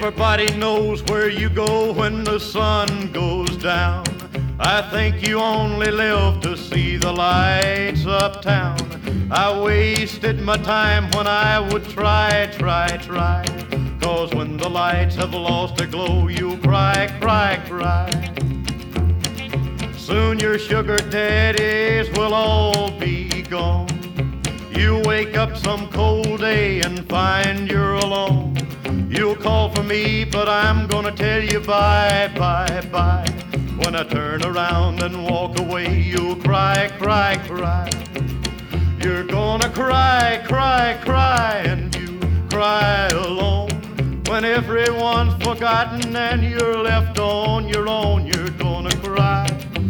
Everybody knows where you go when the sun goes down. I think you only live to see the lights uptown. I wasted my time when I would try. 'Cause when the lights have lost their glow, you'll cry. Soon your sugar daddies will all be gone. You'll wake up some cold day and find you're alone. You'll call for me, but I'm gonna tell you bye. When I turn around and walk away, you'll cry. You're gonna cry, and you cry alone. When everyone's forgotten and you're left on your own, you're gonna cry.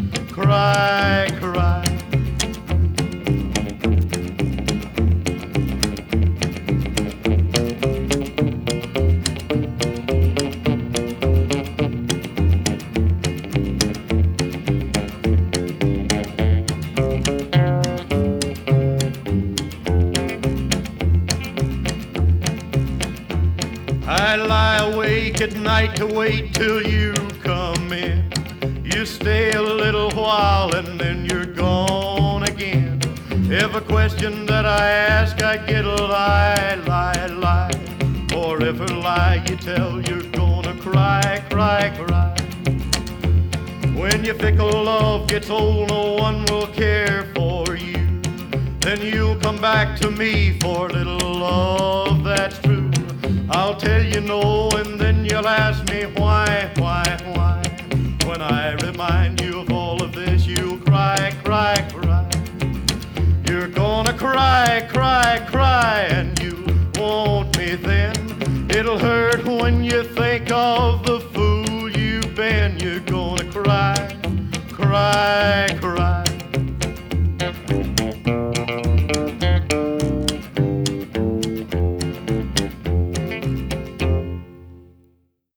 I lie awake at night to wait till you come in. You stay a little while and then you're gone again. Every question that I ask, I get a lie. For every lie you tell, you're gonna cry. When your fickle love gets old, no one will care for you. Then you'll come back to me for a little love that's true. I'll tell you no, and then you'll ask me why. When I remind you of all